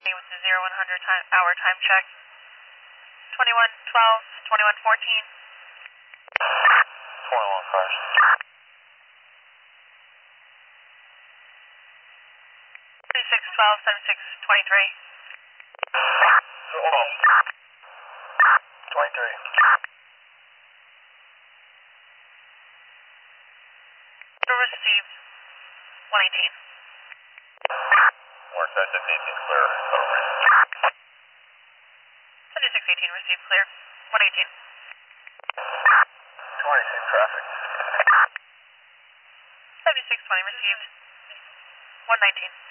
with the 0-100 hour time check. 2112, 2114. 21 cars. 3612, 7623. 23. Received. 118. We're set 15 clear. Over. 7618 received clear. 118. 26 traffic. 7620 received. 119.